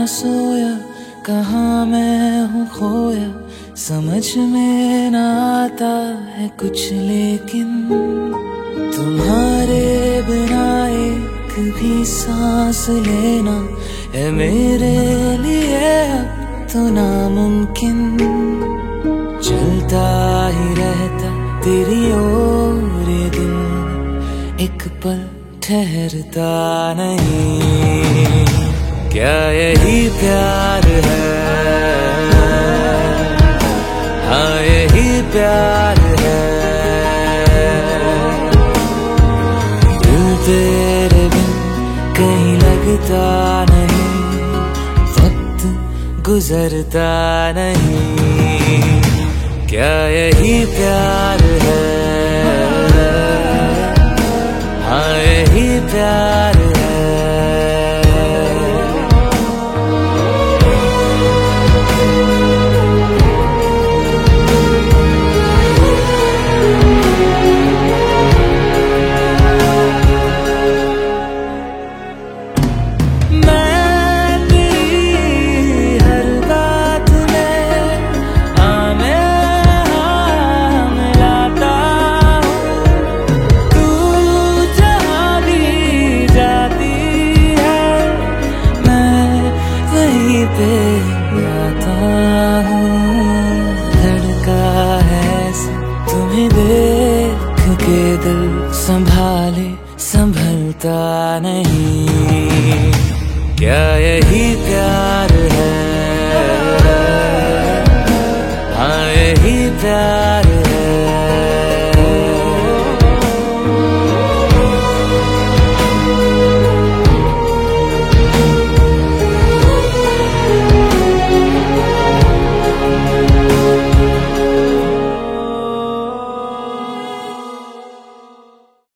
सोया, कहाँ मैं हूँ खोया, समझ में ना आता है कुछ लेकिन तुम्हारे बिना एक भी सांस लेना है मेरे लिए अब तो नामुमकिन। चलता ही रहता तेरी ओर ये दिल, एक पल ठहरता नहीं। क्या यही प्यार है? हाँ यही प्यार है। दिल तेरे बिन कहीं लगता नहीं, वक्त गुजरता नहीं। क्या यही प्यार है? हाँ यही प्यार है। तुम्हें देख के दिल संभाले संभलता नहीं। क्या यही